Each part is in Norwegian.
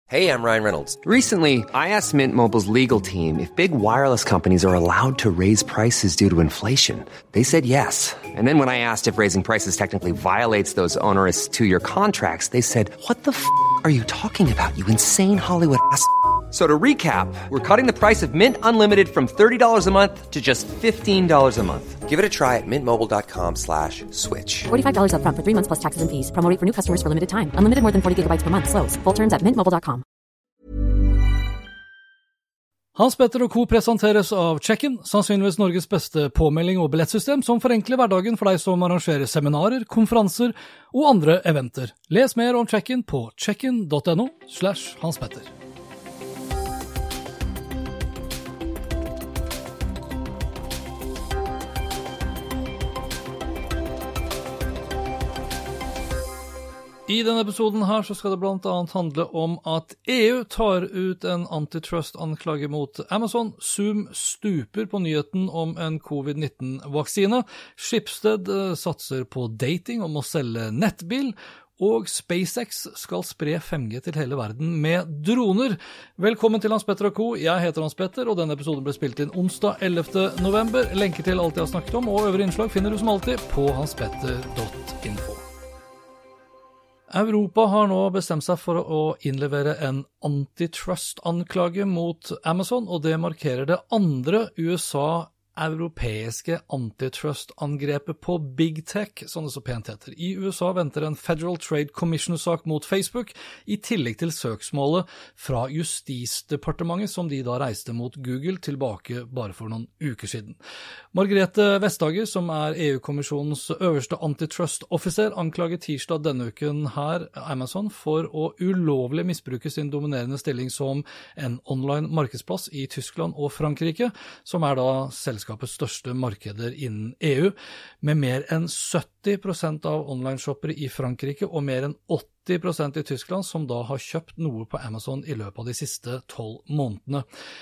Hey, I'm Ryan Reynolds. Recently, I asked Mint Mobile's legal team if big wireless companies are allowed to raise prices due to inflation. They said yes. And then when I asked if raising prices technically violates those onerous two-year contracts, they said, "What the f*** are you talking about, you insane Hollywood ass?" So to recap, we're cutting the price of Mint Unlimited from $30 a month to just $15 a month. Give it a try at mintmobile.com/switch. $45 up front for 3 months plus taxes and fees. Promo rate for new customers for limited time. Unlimited more than 40 gigabytes per month. Slows full terms at mintmobile.com. Hans Petter og Co. presenteres av Check-in, sannsynligvis Norges beste påmelding og billettsystem som forenkler hverdagen for deg som arrangerer seminarer, konferanser og andre eventer. Les mer om Check-in på checkin.no/Hans-Petter. I denne episoden her så skal det blant annet handle om at EU tar ut en antitrust-anklage mot Amazon, Zoom stuper på nyheten om en covid-19-vaksine, Schibsted satser på dating om å selge nettbil, og SpaceX skal spre 5G til hele verden med droner. Velkommen til Hans Petter og Co. Jeg heter Hans Petter, og denne episoden ble spilt inn onsdag 11. november. Lenker til alt jeg har snakket om, og øvrige innslag finner du som alltid på hanspetter.info. Europa har nå bestemt seg for å innlevere en antitrust-anklage mot Amazon, og det markerer det andre USA-europeiske antitrust-angrepet på Big Tech, som det så pent heter. I USA venter en Federal Trade Commission-sak mot Facebook, i tillegg til søksmålet fra Justisdepartementet, som de da reiste mot Google tilbake bare for noen uker siden. Margrethe Vestager, som EU-kommisjonens øverste antitrust-offiser, anklaget tirsdag denne uken her Amazon for å ulovlig misbruke sin dominerende stilling som en online markedsplass i Tyskland og Frankrike, som da selskapets største markeder innen EU, med mer enn 70% av online-shoppere i Frankrike og mer enn 80% i Tyskland som da har kjøpt noe på Amazon i løpet av de siste 12 månedene.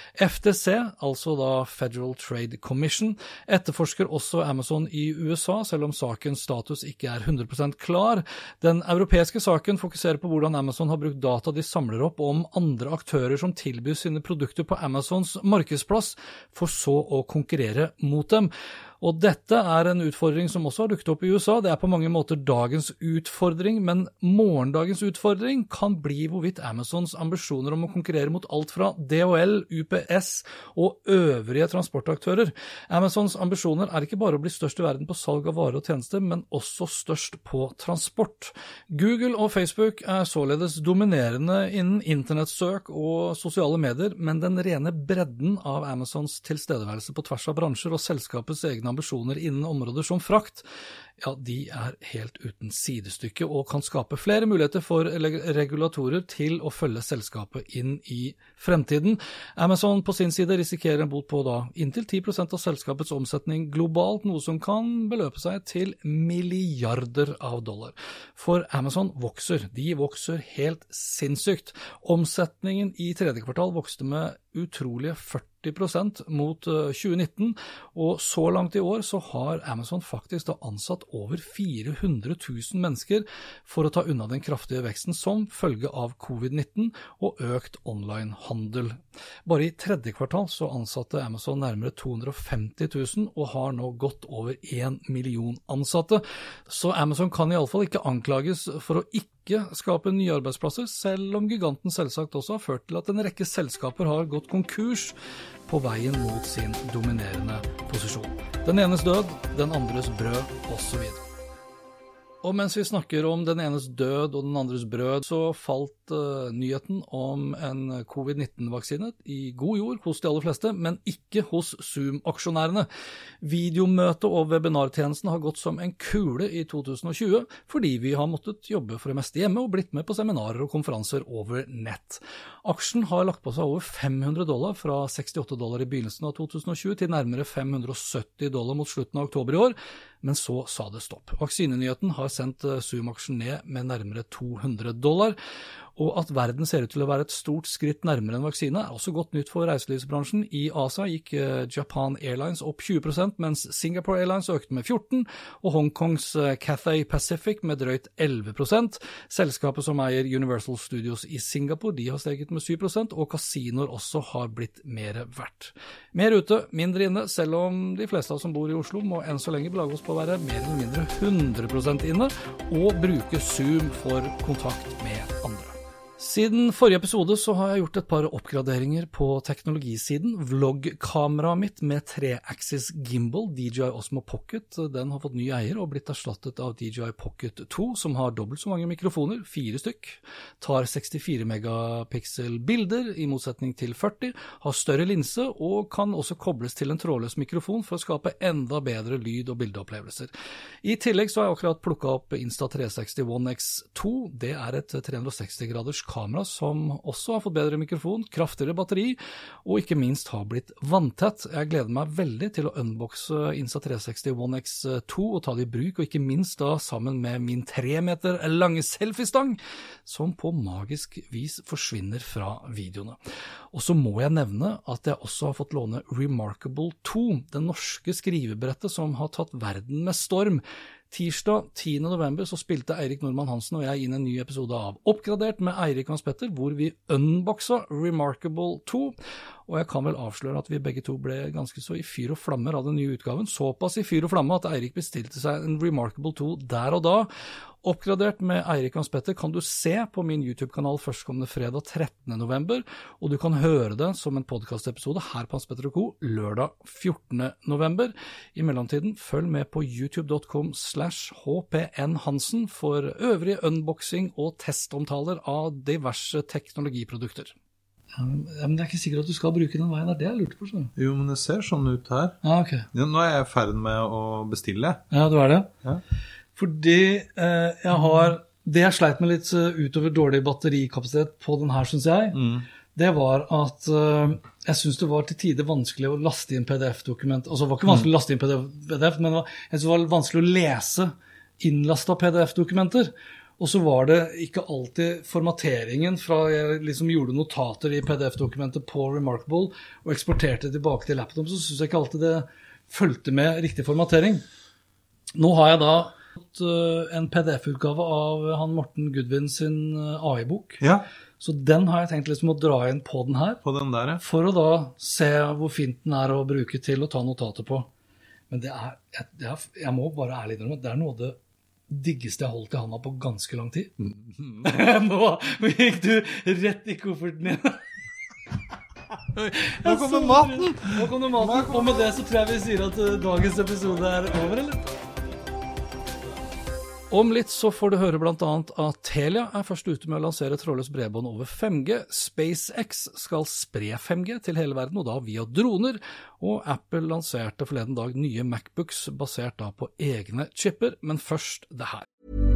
FTC, altså da Federal Trade Commission, etterforsker også Amazon i USA, selv om sakens status ikke 100% klar. Den europeiske saken fokuserer på hvordan Amazon har brukt data de samler opp om andre aktører som tilbyr sine produkter på Amazons markedsplass, for så å konkurrere mot dem. Og dette en utfordring som også har dukket opp i USA. Det på mange måter dagens utfordring, men morgendagens utfordring kan bli hvorvidt Amazons ambisjoner om å konkurrere mot alt fra DHL, UPS og øvrige transportaktører. Amazons ambisjoner ikke bare å bli størst i verden på salg av varer og tjenester, men også størst på transport. Google og Facebook således dominerende innen internettsøk og sosiale medier, men den rene bredden av Amazons tilstedeværelse på tvers av bransjer og selskapets egne ambisjoner innen områder som frakt, ja, de helt uten sidestykke og kan skape flere muligheter for regulatorer til å følge selskapet inn i fremtiden. Amazon på sin side risikerer en bot på inntil 10% av selskapets omsetning globalt, noe som kan beløpe seg til milliarder av dollar. For Amazon vokser. De vokser helt sinnssykt. Omsetningen i tredje kvartal vokste med utrolige 40% mot 2019, og så langt i år så har Amazon faktisk ansatt over 400 000 mennesker for å ta unna den kraftige veksten som følge av covid-19 og økt online-handel. Bare i tredje kvartal så ansatte Amazon nærmere 250 000 og har nå gått over 1 million ansatte, så Amazon kan i alle fall ikke anklages for å ikke skape nye arbeidsplasser, selv om giganten selvsagt også har ført til at en rekke selskaper har gått konkurs på veien mot sin dominerende posisjon. Den enes død, den andres brød, og så videre. Og mens vi snakker om den enes død og den andres brød, så falt nyheten om en covid-19-vaksine i god jord hos de aller fleste, men ikke hos Zoom-aksjonærene. Videomøte- og webinartjenesten har gått som en kule i 2020, fordi vi har måttet jobbe for det meste hjemme og blitt med på seminarer og konferanser over nett. Aksjen har lagt på seg over $500 fra $68 i begynnelsen av 2020 til nærmere $570 mot slutten av oktober i år, men så sa det stopp. Vaksinenyheten har sendt Zoom-aksjen ned med nærmere $200, og at verden ser ut til å være et stort skritt nærmere en vaksine også godt nytt for reiselivsbransjen. I Asia gikk Japan Airlines opp 20%, mens Singapore Airlines økte med 14%, og Hongkongs Cathay Pacific med drøyt 11%. Selskapet som eier Universal Studios i Singapore, de har steget med 7%, og kasinoer også har blitt mer verdt. Mer ute, mindre inne, selv om de fleste av oss som bor i Oslo må enn så lenge belage oss på å være mer eller mindre 100% inne, og bruke Zoom for kontakt med andre. Siden forrige episode så har jeg gjort et par oppgraderinger på teknologisiden. Vlogkameraet mitt med 3-axis gimbal, DJI Osmo Pocket, den har fått ny eier og blitt erstattet av DJI Pocket 2, som har dobbelt så mange mikrofoner, 4 stykk, tar 64 megapixel bilder i motsetning til 40, har større linse og kan også kobles til en trådløs mikrofon for å skape enda bedre lyd- og bildeopplevelser. I tillegg så har jeg akkurat plukket opp Insta360 One X2, det er et 360-graders kamera som også har fått bedre mikrofon, kraftigere batteri, og ikke minst har blitt vanntett. Jeg gleder meg veldig til å unboxe Insta360 One X2 og ta det i bruk, og ikke minst da sammen med min 3 meter lange selfiestang, som på magisk vis forsvinner fra videoene. Og så må jeg nevne at jeg også har fått låne Remarkable 2, det norske skrivebrettet som har tatt verden med storm. Tirsdag 10. november så spilte Eirik Normann Hansen og jeg inn en ny episode av Oppgradert med Eirik Hans Petter, hvor vi unboxa Remarkable 2, og jeg kan vel avsløre at vi begge to ble ganske så i fyr og flammer av den nye utgaven, såpass i fyr og flamme at Eirik bestilte seg en Remarkable 2 der og da. Oppgradert med Eirik Hans Petter kan du se på min YouTube-kanal førstkommende fredag 13. november, og du kan høre det som en podcastepisode her på Hans Petter & Co. lørdag 14. november. I mellomtiden, følg med på youtube.com/hpnhansen for øvrige unboxing og testomtaler av diverse teknologiprodukter. Men det er ikke sikkert at du skal bruke den veien, det er det jeg lurte på. Så. Jo, men det ser sånn ut her. Ja, ok. Nå er jeg i ferd med å bestille. Ja, du er det? Ja. Fordi det jeg sleit med litt utover dårlig batterikapasitet på den her, synes jeg, det var at jeg synes det var til tider vanskelig å laste inn PDF-dokument. Altså det var ikke vanskelig å laste inn PDF, men jeg synes det var vanskelig å lese innlastet PDF-dokumenter. Og så var det ikke alltid formateringen fra jeg liksom gjorde notater i PDF-dokumentet på Remarkable og eksporterte tilbake til laptop, så synes jeg ikke alltid det fulgte med riktig formatering. Nå har jeg da en PDF-utgave av han Morten Gudvin sin AI-bok. Ja. Så den har jeg tenkt liksom å dra inn på den her. På den der, ja. For å da se hvor fint den er å bruke til å ta notater på. Men det er, jeg må bare ærlig innrømme, det er noe av det diggeste jeg holdt i handa på ganske lang tid. Nå gikk du rett i kofferten din. Nå kommer maten! Og med det så tror jeg vi sier at dagens episode er over, eller? Om litt så får du høre blant annet at Telia er først ute med å lansere trådløs bredbånd over 5G. SpaceX skal spre 5G til hele verden, og da via droner. Og Apple lanserte forleden dag nye MacBooks basert da på egne chipper, men først det her.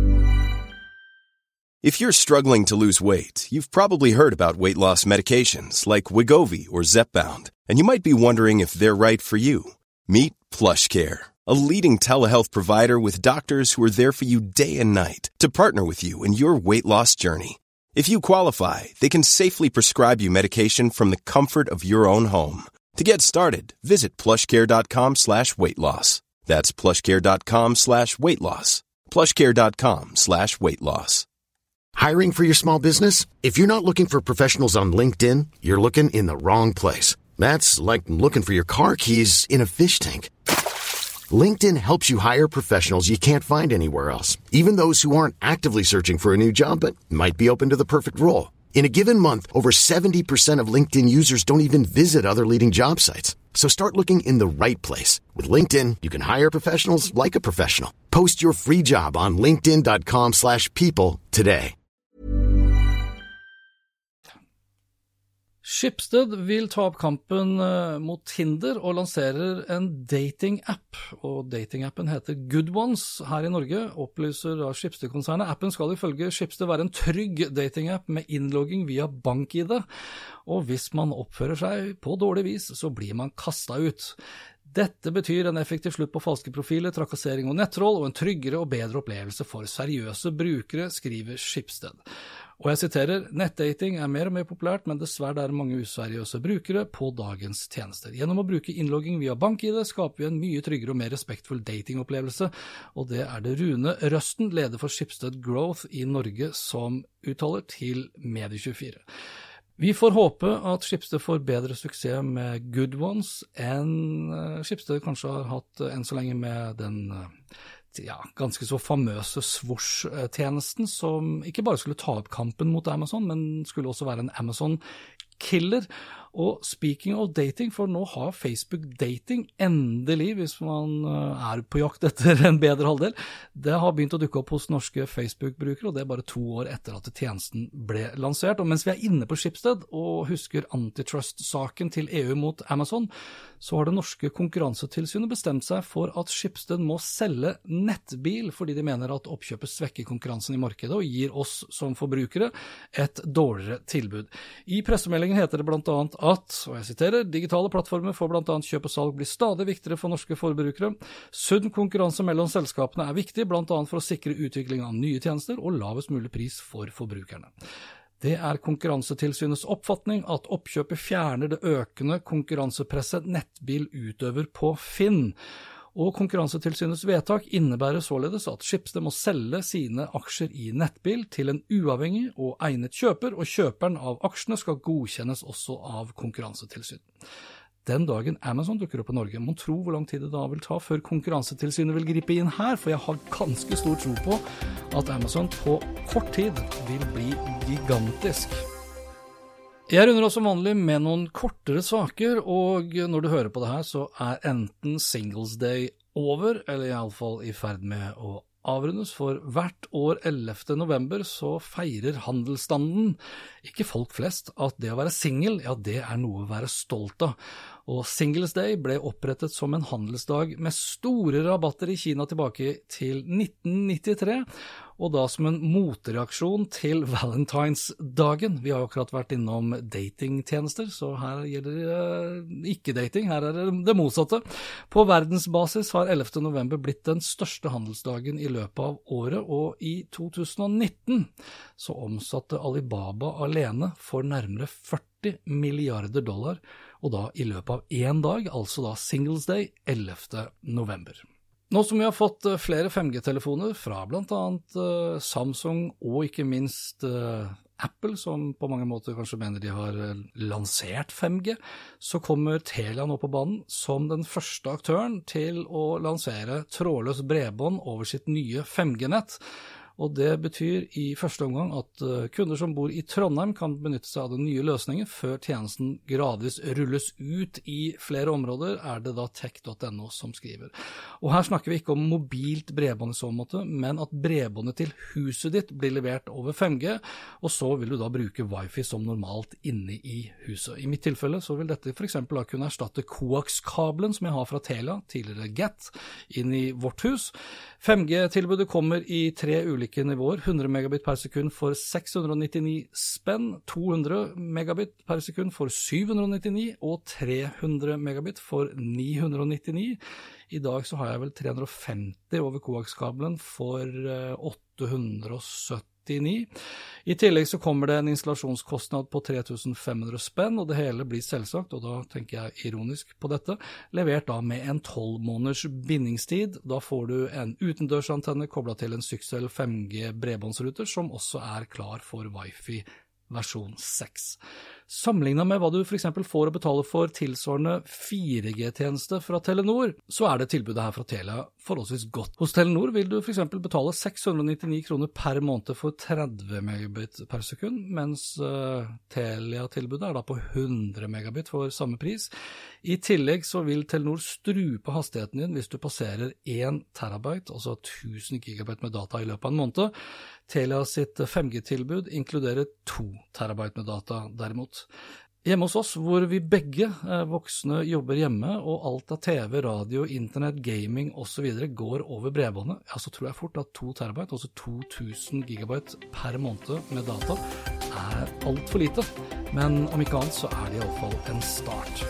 If you're struggling to lose weight, you've probably heard about weight loss medications like Wegovy or Zepbound, and you might be wondering if they're right for you. Meet PlushCare, a leading telehealth provider with doctors who are there for you day and night to partner with you in your weight loss journey. If you qualify, they can safely prescribe you medication from the comfort of your own home. To get started, visit plushcare.com/weightloss. That's plushcare.com/weightloss. plushcare.com/weightloss. Hiring for your small business? If you're not looking for professionals on LinkedIn, you're looking in the wrong place. That's like looking for your car keys in a fish tank. LinkedIn helps you hire professionals you can't find anywhere else, even those who aren't actively searching for a new job but might be open to the perfect role. In a given month, over 70% of LinkedIn users don't even visit other leading job sites. So start looking in the right place. With LinkedIn, you can hire professionals like a professional. Post your free job on linkedin.com/people today. Schibsted vil ta opp kampen mot Tinder og lanserer en dating-app, og dating-appen heter Good Ones. Her i Norge opplyser da Schibsted-konsernet. Appen skal ifølge Schibsted være en trygg dating-app med innlogging via bank-ID, og hvis man oppfører seg på dårlig vis, så blir man kastet ut. Dette betyr en effektiv slutt på falske profiler, trakassering og nettroll, og en tryggere og bedre opplevelse for seriøse brukere, skriver Schibsted. Og jeg siterer, nettdating mer og mer populært, men dessverre mange useriøse brukere på dagens tjenester. Gjennom å bruke innlogging via BankID skaper vi en mye tryggere og mer respektfull datingopplevelse, og det det Rune Røsten, leder for Schibsted Growth i Norge, som uttaler til Medie24. Vi får håpe at Schibsted får bedre suksess med Good Ones enn Schibsted kanskje har hatt enn så lenge med den ganske så famøse Swoosh-tjenesten, som ikke bare skulle ta opp kampen mot Amazon, men skulle også være en Amazon-killer. Og speaking of dating, for nå har Facebook dating endelig, hvis man på jakt etter en bedre halvdel. Det har begynt å dukke opp hos norske Facebook-brukere, og det bare 2 år etter at tjenesten ble lansert. Og mens vi inne på Schibsted og husker antitrust-saken til EU mot Amazon, så har det norske konkurransetilsynet bestemt seg for at Schibsted må selge nettbil, fordi de mener at oppkjøpet svekker konkurransen i markedet og gir oss som forbrukere et dårligere tilbud. I pressemeldingen heter det blant annet at, og jeg siterer, digitale plattformer for blant annet kjøp og salg blir stadig viktigere for norske forbrukere. Sunn konkurranse mellom selskapene viktig, blant annet for å sikre utvikling av nye tjenester og lavest mulig pris for forbrukerne. Det Konkurransetilsynets oppfatning at oppkjøpet fjerner det økende konkurransepresset nettbil utøver på Finn. Og Konkurransetilsynets vedtak innebærer således at Schibsted må selge sine aksjer i nettbil til en uavhengig og egnet kjøper, og kjøperen av aksjene skal godkjennes også av Konkurransetilsyn. Den dagen Amazon dukker opp i Norge, må tro hvor lang tid det da vil ta før Konkurransetilsynet vil gripe inn her, for jeg har ganske stor tro på at Amazon på kort tid vil bli gigantisk. Jeg runder også vanlig med noen kortere saker, og når du hører på det her, så enten Singles Day over, eller i alle fall i ferd med å avrundes, for hvert år 11. november så feirer handelsstanden, ikke folk flest, at det å være single, det noe å være stolt av. Og Singles Day ble opprettet som en handelsdag med store rabatter i Kina tilbake til 1993, og da som en motreaksjon til Valentinsdagen. Vi har jo akkurat vært innom datingtjenester, så her gjelder ikke dating, her det motsatte. På verdensbasis har 11. november blitt den største handelsdagen i løpet av året, og i 2019 så omsatte Alibaba alene for nærmere $40 milliarder, og da i løpet av en dag, altså da Singles Day 11. november. Nå som vi har fått flere 5G-telefoner fra blant annet Samsung og ikke minst Apple, som på mange måter kanskje mener de har lansert 5G, så kommer Telia nå på banen som den første aktøren til å lansere trådløs bredbånd over sitt nye 5G-nett. Og det betyr i første omgang at kunder som bor i Trondheim kan benytte seg av den nye løsningen før tjenesten gradvis rulles ut i flere områder, det da tech.no som skriver. Og her snakker vi ikke om mobilt bredbånd i så måte, men at bredbåndet til huset ditt blir levert over 5G, og så vil du da bruke Wi-Fi som normalt inne i huset. I mitt tilfelle så vil dette for eksempel da kunne erstatte koaxkabelen som jeg har fra Telia, tidligere Get, inn i vårt hus. 5G-tilbudet kommer i 3 ulike nivåer, 100 megabit per sekund for 699 spenn, 200 megabit per sekund for 799 og 300 megabit for 999. I dag så har jeg vel 350 over koaxkabelen for 879. I tillegg så kommer det en installasjonskostnad på 3500 spenn, og det hele blir selvsagt, og da tenker jeg ironisk på dette, levert da med en 12 måneders bindingstid. Da får du en utendørsantenne koblet til en Syxel 5G bredbåndsruter, som også klar for Wi-Fi versjon 6. Sammenlignet med hva du for eksempel får å betale for tilsvarende 4G-tjeneste fra Telenor, så det tilbudet her fra Telia forholdsvis godt. Hos Telenor vil du for eksempel betale 699 kroner per måned for 30 megabit per sekund, mens Telia-tilbudet da på 100 megabit for samme pris. I tillegg så vil Telenor strupe hastigheten din hvis du passerer 1 terabyte, altså 1000 gigabyte med data i løpet av en måned. Telia sitt 5G-tilbud inkluderer 2 terabyte med data derimot. Hjemme hos oss, hvor vi begge voksne jobber hjemme, og alt av TV, radio, internett, gaming og så videre går over bredbåndet, så tror jeg fort at 2 terabyte, altså 2000 gigabyte per måned med data, alt for lite. Men om ikke annet så det i alle fall en start.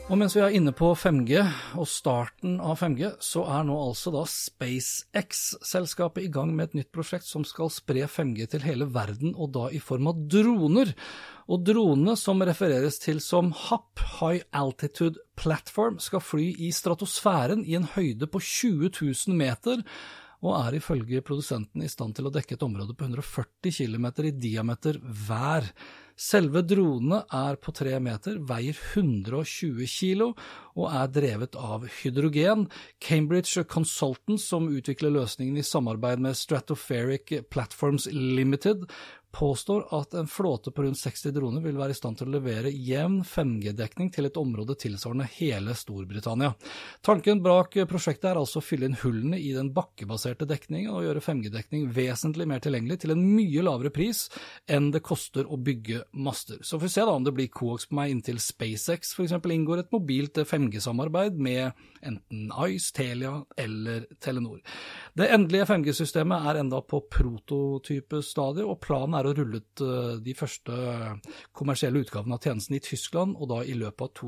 Og mens vi inne på 5G og starten av 5G, så nå altså da SpaceX-selskapet i gang med et nytt prosjekt som skal spre 5G til hele verden, og da i form av droner. Og dronene som refereres til som HAP, High Altitude Platform, skal fly i stratosfæren i en høyde på 20 000 meter, og ifølge produsenten i stand til å dekke et område på 140 kilometer i diameter hver. Selve dronene på 3 meter, veier 120 kilo og drevet av hydrogen. Cambridge Consultants, som utvikler løsningen i samarbeid med Stratospheric Platforms Limited, påstår at en flåte på rundt 60 droner vil være i stand til å levere jevn 5G-dekning til et område tilsvarende hele Storbritannia. Tanken bak prosjektet altså å fylle inn hullene i den bakkebaserte dekningen og gjøre 5G-dekning vesentlig mer tilgjengelig til en mye lavere pris enn det koster å bygge master. Så får vi se da om det blir coax på meg inntil SpaceX for eksempel inngår et mobilt 5G-samarbeid med enten Ice, Telia eller Telenor. Det endelige 5G-systemet enda på prototypestadiet, og planen å rulle ut de første kommersielle utgavene av tjenesten i Tyskland, og da i løpet av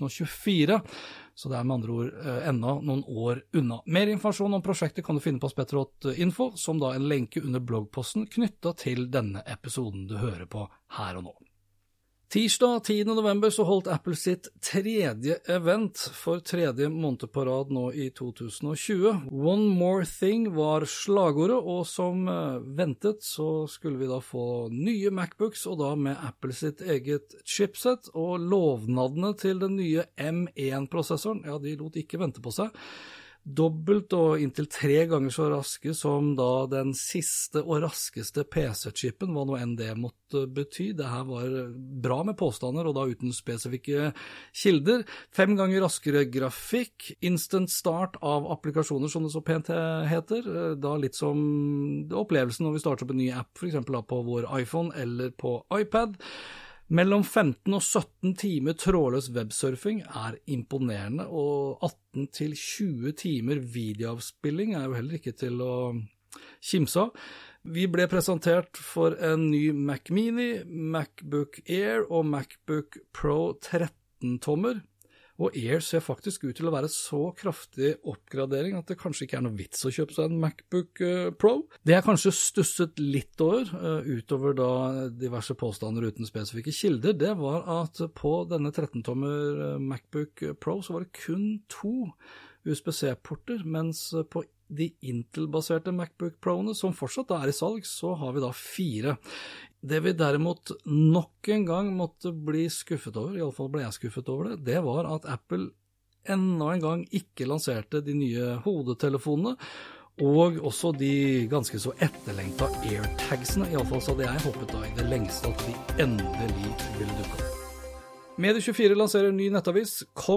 2024. Så det med andre ord enda noen år unna. Mer informasjon om prosjektet kan du finne på Spetterot.info, som da en lenke under bloggposten knyttet til denne episoden du hører på her og nå. Tirsdag 10. november så holdt Apple sitt tredje event for tredje måned på rad nå i 2020. One More Thing var slagordet, og som ventet så skulle vi da få nye MacBooks, og da med Apple sitt eget chipset, og lovnadene til den nye M1-prosessoren, ja, de lot ikke vente på seg. Dobbelt og inntil 3 ganger så raske som da den siste og raskeste PC-chipen, hva nå enn det måtte bety. Det her var bra med påstander, og da uten spesifikke kilder. 5 ganger raskere grafikk, instant start av applikasjoner, som det så pent heter. Da litt som opplevelsen når vi starter opp en ny app, for eksempel da på vår iPhone eller på iPad. Mellom 15 og 17 timer trådløs websurfing imponerende, og 18 til 20 timer videoavspilling jo heller ikke til å kimse av. Vi ble presentert for en ny Mac Mini, MacBook Air og MacBook Pro 13-tommer. Og Air ser faktisk ut til å være så kraftig oppgradering at det kanskje ikke noe vits å kjøpe seg en MacBook Pro. Det kanskje stusset litt utover da diverse påstander uten spesifikke kilder, det var at på denne 13-tommer MacBook Pro så var det kun 2 USB-C-porter, mens på de Intel-baserte MacBook Pro-ene, som fortsatt i salg, så har vi da 4. Det vi derimot nok en gang måtte bli skuffet over, i alle fall ble jeg skuffet over det, det var at Apple enda en gang ikke lanserte de nye hodetelefonene, og også de ganske så etterlengta AirTagsene. I alle fall så hadde jeg håpet da i det lengste at de endelig ville dukke opp. Medie24 lanserer ny nettavis,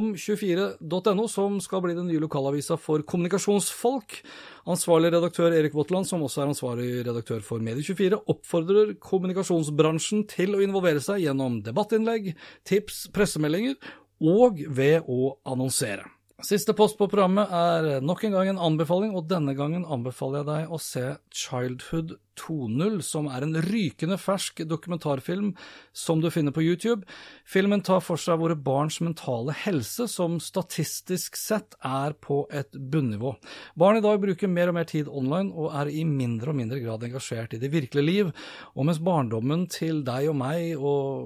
kom24.no, som skal bli den nye lokalavisa for kommunikasjonsfolk. Ansvarlig redaktør Erik Votland, som også ansvarlig redaktør for Medie24, oppfordrer kommunikasjonsbransjen til å involvere seg gjennom debattinnlegg, tips, pressemeldinger og ved å annonsere. Siste post på programmet nok en gang en anbefaling, og denne gangen anbefaler jeg deg å se Childhood 2.0, som en rykende fersk dokumentarfilm som du finner på YouTube. Filmen tar for seg våre barns mentale helse, som statistisk sett på et bunnivå. Barn i dag bruker mer og mer tid online, og i mindre og mindre grad engasjert i det virkelige liv, og mens barndommen til deg og meg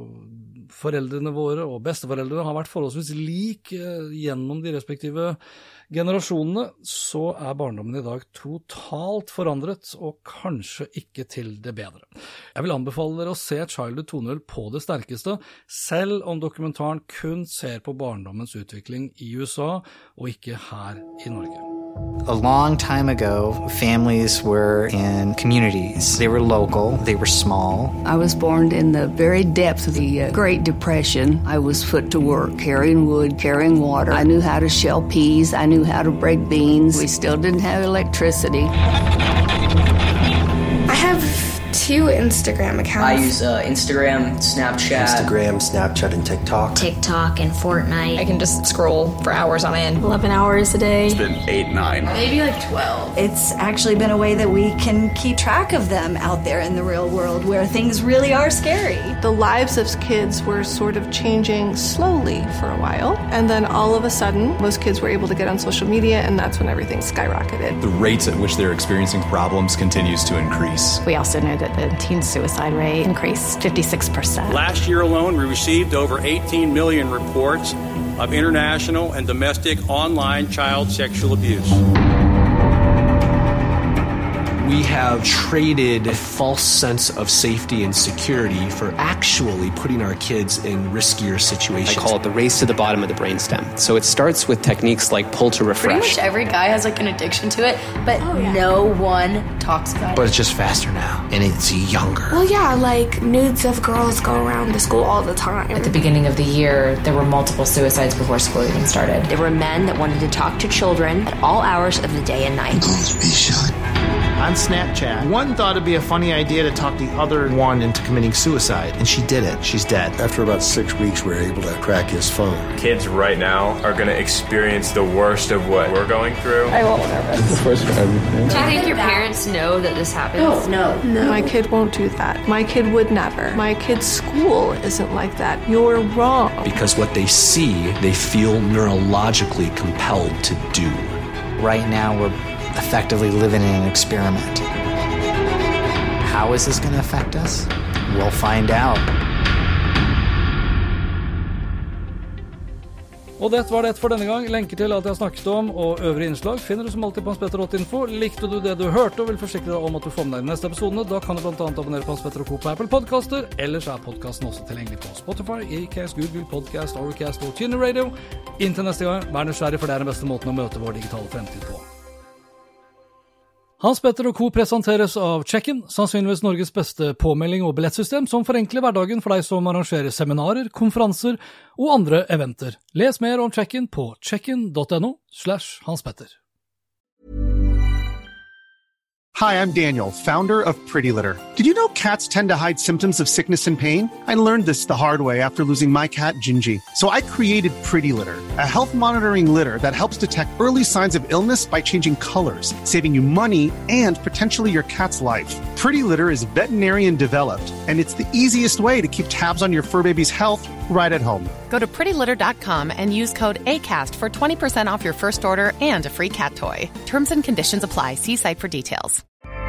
og foreldrene våre og besteforeldrene har vært forholdsvis lik gjennom de respektive generasjonene, så barndommen i dag totalt forandret, og kanskje ikke til det bedre. Jeg vil anbefale dere å se Childhood 2.0 på det sterkeste, selv om dokumentaren kun ser på barndommens utvikling i USA, og ikke her i Norge. A long time ago, families were in communities. They were local, they were small. I was born in the very depths of the Great Depression. I was foot to work, carrying wood, carrying water. I knew how to shell peas, I knew how to break beans. We still didn't have electricity. I have 2 Instagram accounts. I use Instagram, Snapchat, and TikTok. TikTok and Fortnite. I can just scroll for hours on end. 11 hours a day. It's been 8, 9. Maybe like 12. It's actually been a way that we can keep track of them out there in the real world where things really are scary. The lives of kids were sort of changing slowly for a while, and then all of a sudden, those kids were able to get on social media, and that's when everything skyrocketed. The rates at which they're experiencing problems continues to increase. We also know that the teen suicide rate increased 56%. Last year alone, we received over 18 million reports of international and domestic online child sexual abuse. We have traded a false sense of safety and security for actually putting our kids in riskier situations. I call it the race to the bottom of the brainstem. So it starts with techniques like pull to refresh. Pretty much every guy has like an addiction to it, but no one talks about it. But it's just faster now, and it's younger. Well, yeah, like nudes of girls go around the school all the time. At the beginning of the year, there were multiple suicides before school even started. There were men that wanted to talk to children at all hours of the day and night. Girls be shot. On Snapchat, one thought it'd be a funny idea to talk the other one into committing suicide, and she did it. She's dead. After about 6 weeks, we were able to crack his phone. Kids right now are going to experience the worst of what we're going through. I'm a little nervous. It's the first for everything. Do you think your parents know that this happens? No. My kid won't do that. My kid would never. My kid's school isn't like that. You're wrong. Because what they see, they feel neurologically compelled to do. Right now, we're effectively living in an experiment. How is this going to affect us? We'll find out. Og det var det for denne gang. Lenker til alt jeg har snakket om og øvrige innslag finner du som alltid på hanspetter.info. Likte du det du hørte og vil forsikre deg om at du får med deg de neste episodene, da kan du blant annet abonnere på Hans Petter og Co. på Apple Podcaster. Ellers er podcasten også tilgjengelig på Spotify, Acast, Google Podcast, Overcast og TuneIn Radio. Inntil neste gang, vær nysgjerrig, for det er den beste måten å møte vår digitale fremtid på. Hans Petter og Co. presenteres av Check-in, sannsynligvis Norges beste påmelding- og billettsystem som forenkler hverdagen for deg som arrangerer seminarer, konferanser og andre eventer. Les mer om Check-in på checkin.no/hanspetter. Hi, I'm Daniel, founder of Pretty Litter. Did you know cats tend to hide symptoms of sickness and pain? I learned this the hard way after losing my cat, Gingy. So I created Pretty Litter, a health monitoring litter that helps detect early signs of illness by changing colors, saving you money and potentially your cat's life. Pretty Litter is veterinarian developed, and it's the easiest way to keep tabs on your fur baby's health right at home. Go to prettylitter.com and use code ACAST for 20% off your first order and a free cat toy. Terms and conditions apply. See site for details.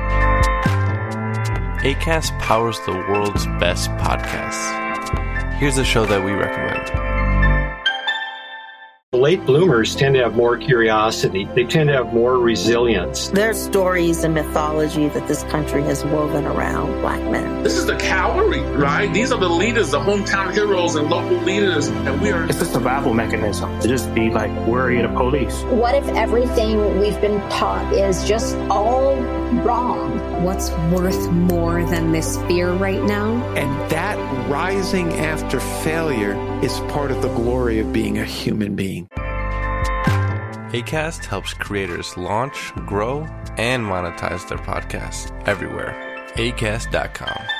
Acast powers the world's best podcasts. Here's a show that we recommend. Late bloomers tend to have more curiosity. They tend to have more resilience. There's stories and mythology that this country has woven around black men. This is the cavalry, right? These are the leaders, the hometown heroes and local leaders, and we are... It's a survival mechanism to just be like worried of police. What if everything we've been taught is just all wrong? What's worth more than this fear right now? And that rising after failure is part of the glory of being a human being. Acast helps creators launch, grow, and monetize their podcasts everywhere. Acast.com.